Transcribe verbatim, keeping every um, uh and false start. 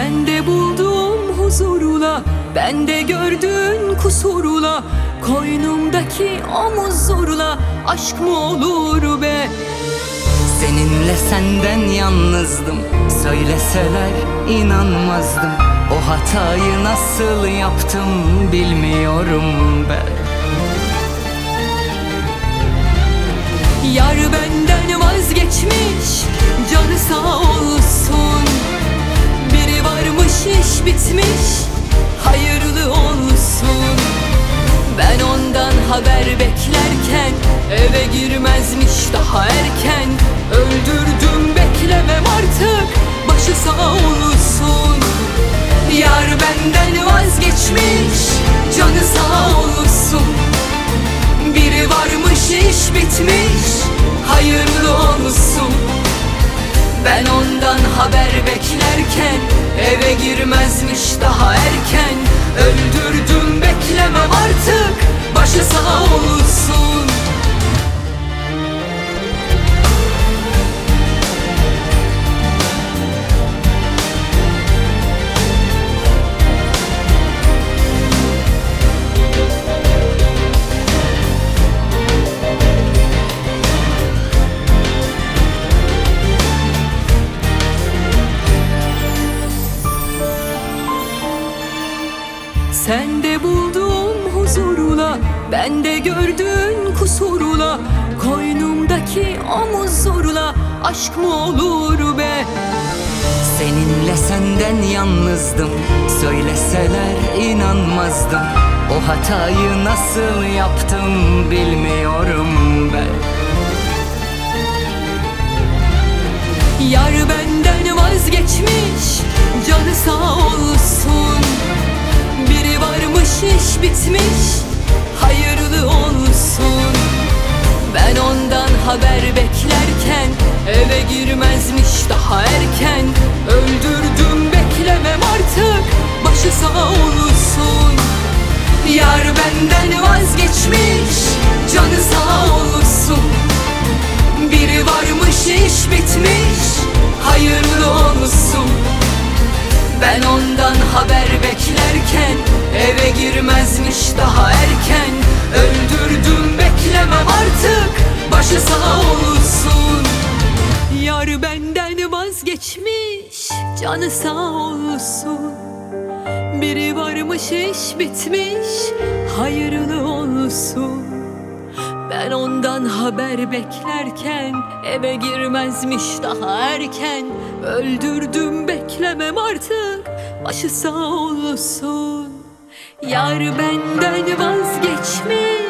Sende buldum huzurla, bende gördün kusurla, koynumdaki omuzurla aşk mı olur be? Seninle senden yalnızdım, söyleseler inanmazdım. O hatayı nasıl yaptım bilmiyorum ben. Yar benden vazgeçmiş, canı sağ olsun. Biri varmış iş bitmiş, hayırlı olsun. Ben ondan haber beklerken eve girmezmiş daha erken. Öldürdüm beklemem artık, başı sağ olsun. Yar benden vazgeçmiş, canı sağ olsun. Biri varmış iş bitmiş, hayırlı olsun. Ben ondan haber beklerken eve girmezmiş daha erken. Öldürdüm beklemem artık, başı sağ olsun. Sende buldum huzurla, bende gördün kusurla, koynumdaki omuzurla aşk mı olur be? Seninle senden yalnızdım, söyleseler inanmazdım. O hatayı nasıl yaptım bilmiyorum ben. Yar benden vazgeçmiş, canı sağ olsun. Biri varmış iş bitmiş, hayırlı olsun. Ben ondan haber beklerken eve girmezmiş daha erken. Öldürdüm beklemem artık, başı sağ olsun. Yar benden vazgeçmiş, canı sağ olsun. Biri varmış iş bitmiş, hayırlı olsun. Ben ondan haber beklerken eve girmezmiş daha erken. Öldürdüm beklemem artık, başı sağ olsun. Yar benden vazgeçmiş, canı sağ olsun. Biri varmış iş bitmiş, hayırlı olsun. Ben ondan haber beklerken eve girmezmiş daha erken. Öldürdüm beklemem artık, başı sağ olsun. Yar benden vazgeçmiş,